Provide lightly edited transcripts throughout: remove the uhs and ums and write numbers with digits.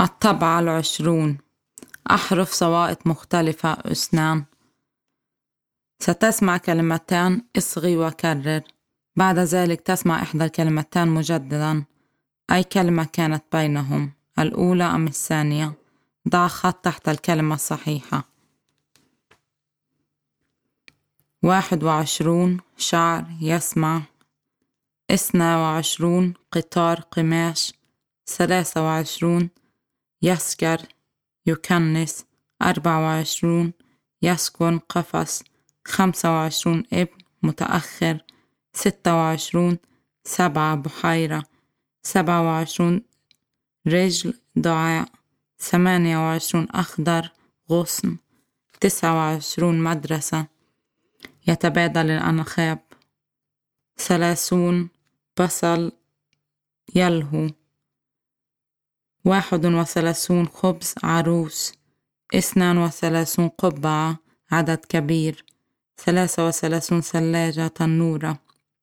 الطبعة 20. أحرف صوائت مختلفة أسنان. ستسمع كلمتان اصغي وكرر، بعد ذلك تسمع إحدى الكلمتين مجددا، أي كلمة كانت بينهم، الأولى أم الثانية. ضع خط تحت الكلمة الصحيحة. 21 شعر يسمع. 22 قطار قماش. 23 يسكر يكنس. 24 يسكن قفص. 25 ابن متأخر. 26 سبعة بحيرة. 27 رجل دعاء. 28 أخضر غصن. 29 مدرسة يتبادل الأنخاب. 30 بصل يلهو. 31 خبز عروس. 32 قبعة عدد كبير. 33 ثلاجة تنورة.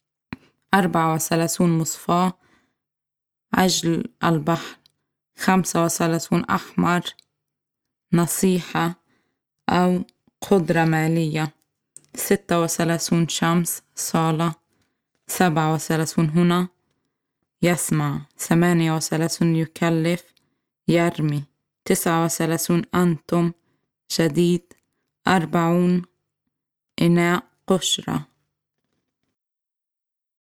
34 مصفاة عجل البحر. 35 أحمر نصيحة أو قدرة مالية. 36 شمس صالة. 37 هنا يسمع. 38 يكلف يرمي. 39 أنتم شديد. 40 إناء قشرة.